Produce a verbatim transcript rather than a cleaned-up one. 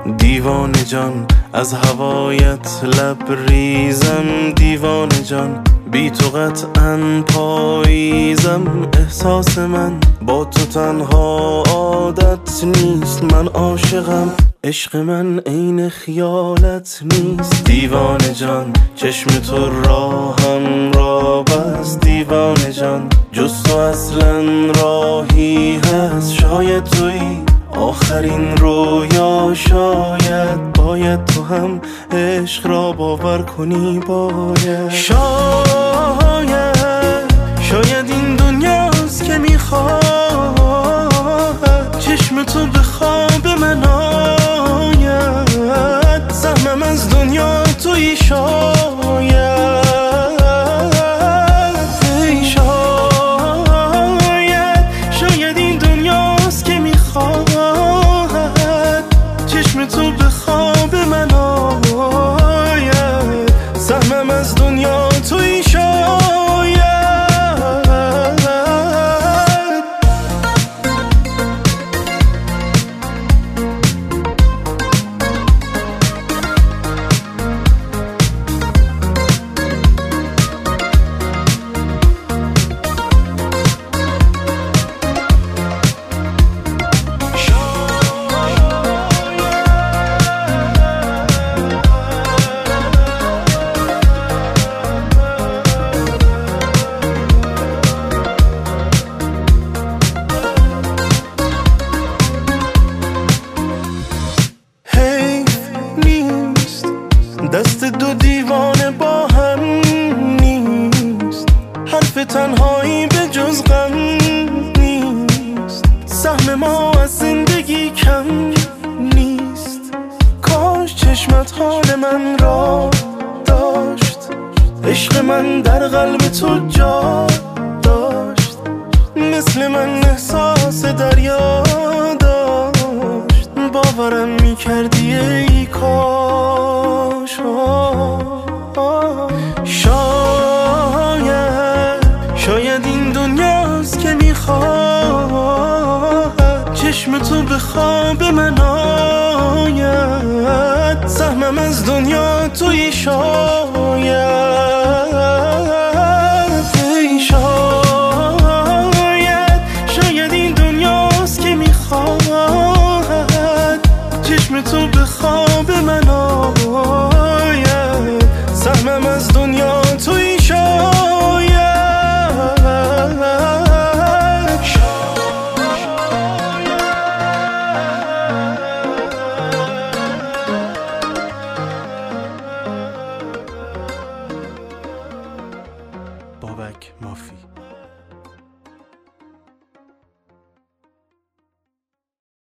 دیوانه جان از هوایت لبریزم، دیوانه جان بی تو قطعاً پاییزم. احساس من با تو تنها عادت نیست، من عاشقم، عشق من عین خیالت نیست. دیوانه جان چشم تو راهم را بست، دیوانه جان جز تو اصلا راهی هست. شاید تویی آخرین رویا، شاید باید تو هم عشق را باور کنی. باید شاید شاید این دنیاست که میخواد چشم تو به خواب من آید. سهمم از دنیا تویی شاید. ای شاید شاید این دنیاست که میخواد چشم تو به خواب من آید. سهمم از دنیا تویی شاید. دست دو دیوانه با هم نیست، حرف تنهایی به جز غم نیست. سهم ما از زندگی کم نیست، کاش چشمت حال من را داشت. عشق من در قلب تو جا داشت، مثل من احساس دریا داشت. باورم میکردی ای کاش. شاید شاید این دنیاست که میخواد چشم تو به خواب من آید. سهمم از دنیا تویی شاید. ای شاید شاید این دنیاست که میخواد چشم تو به خواب من آید. سهمم از دنیا تویی شاید. بابک مافی.